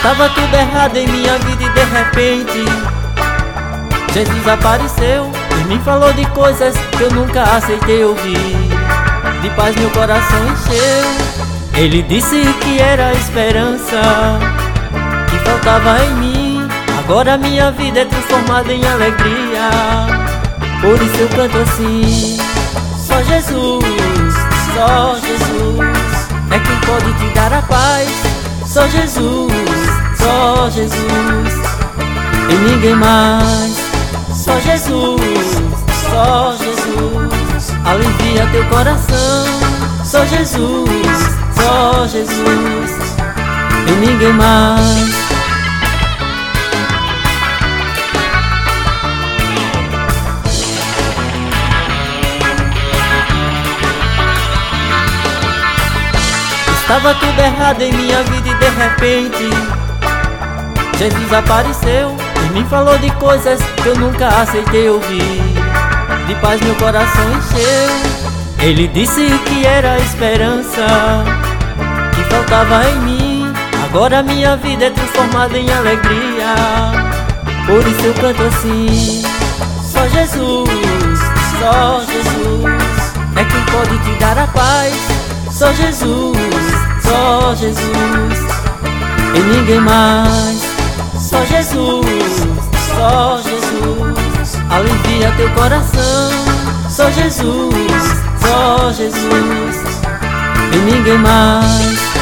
Estava tudo errado em minha vida e de repente Jesus apareceu e me falou de coisas que eu nunca aceitei ouvir. De paz meu coração encheu. Ele disse que era a esperança que faltava em mim. Agora minha vida é transformada em alegria. Por isso eu canto assim: só Jesus, só Jesus é quem pode te dar a paz. Só Jesus, só Jesus e ninguém mais. Só Jesus, só Jesus alivia teu coração. Só Jesus, só Jesus e ninguém mais. Estava tudo errado em minha vida e de repente Jesus apareceu e me falou de coisas que eu nunca aceitei ouvir. De paz meu coração encheu. Ele disse que era a esperança que faltava em mim. Agora minha vida é transformada em alegria. Por isso eu canto assim: só Jesus, só Jesus é quem pode te dar a paz. Só Jesus, só Jesus e ninguém mais. Só Jesus, só Jesus alivia teu coração. Só Jesus, só Jesus e ninguém mais.